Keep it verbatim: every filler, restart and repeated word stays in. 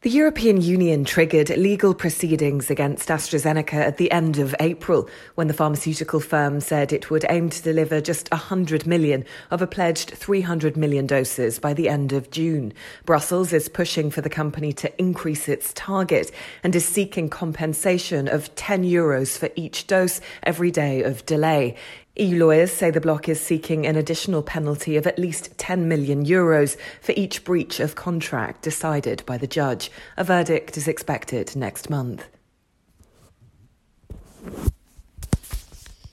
The European Union triggered legal proceedings against AstraZeneca at the end of April, when the pharmaceutical firm said it would aim to deliver just one hundred million of a pledged three hundred million doses by the end of June. Brussels is pushing for the company to increase its target and is seeking compensation of ten euros for each dose every day of delay. E U lawyers say the bloc is seeking an additional penalty of at least ten million euros for each breach of contract decided by the judge. A verdict is expected next month.